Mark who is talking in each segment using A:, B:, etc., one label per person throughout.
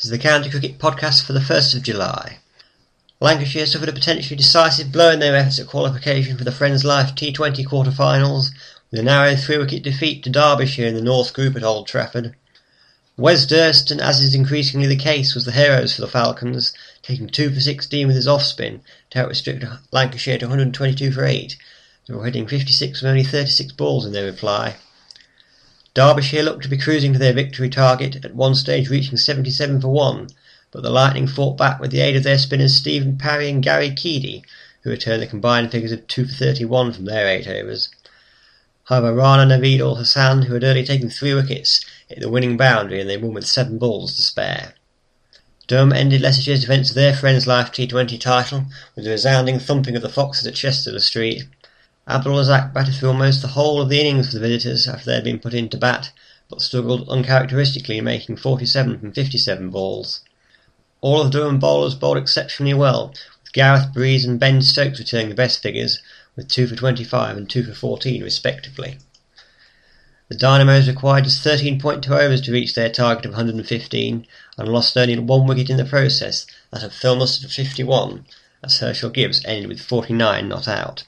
A: This is the County Cricket Podcast for the 1st of July. Lancashire suffered a potentially decisive blow in their efforts at qualification for the Friends Life T20 quarter-finals, with a narrow 3-wicket defeat to Derbyshire in the North Group at Old Trafford. Wes Durston, as is increasingly the case, was the heroes for the Falcons, taking 2 for 16 with his off-spin to help restrict Lancashire to 122 for 8, before hitting 56 from only 36 balls in their reply. Derbyshire looked to be cruising to their victory target, at one stage reaching 77 for 1, but the Lightning fought back with the aid of their spinners Stephen Parry and Gary Keady, who returned the combined figures of 2 for 31 from their 8 overs. However, Rana Naveed Ul Hassan, who had early taken 3 wickets, hit the winning boundary and they won with 7 balls to spare. Durham ended Leicestershire's defence of their Friends Life T20 title with a resounding thumping of the Foxes at Chester Street. Abdul Razak batted through almost the whole of the innings for the visitors after they had been put into bat, but struggled uncharacteristically, making 47 from 57 balls. All of the Durham bowlers bowled exceptionally well, with Gareth Breeze and Ben Stokes returning the best figures, with 2 for 25 and 2 for 14 respectively. The Dynamos required just 13.2 overs to reach their target of 115, and lost only 1 wicket in the process, that of Phil Mustard for 51, as Herschel Gibbs ended with 49 not out.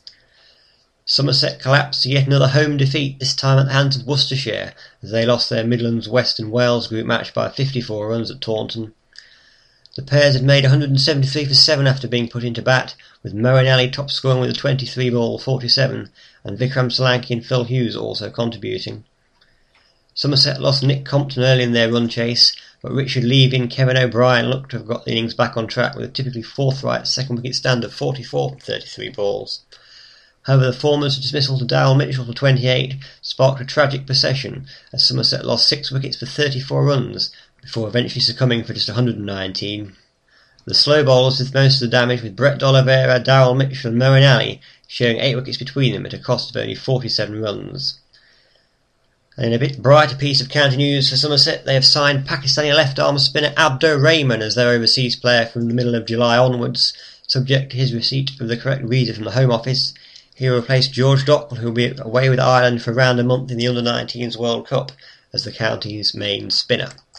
A: Somerset collapsed to yet another home defeat, this time at the hands of Worcestershire, as they lost their Midlands, West and Wales group match by 54 runs at Taunton. The pairs had made 173 for 7 after being put into bat, with Moeen Ali top scoring with a 23-ball 47, and Vikram Solanki and Phil Hughes also contributing. Somerset lost Nick Compton early in their run chase, but Richard Levy and Kevin O'Brien looked to have got the innings back on track with a typically forthright second-wicket stand of 44 from 33 balls. However, the former's dismissal to Darrell Mitchell for 28 sparked a tragic procession, as Somerset lost 6 wickets for 34 runs, before eventually succumbing for just 119. The slow bowlers did most of the damage, with Brett D'Oliveira, Darrell Mitchell and Moeen Ali sharing 8 wickets between them at a cost of only 47 runs. And in a bit brighter piece of county news for Somerset, they have signed Pakistani left-arm spinner Abdur Rahman as their overseas player from the middle of July onwards, subject to his receipt of the correct visa from the Home Office. He will replace George Dockwell, who will be away with Ireland for around a month in the Under-19s World Cup, as the county's main spinner.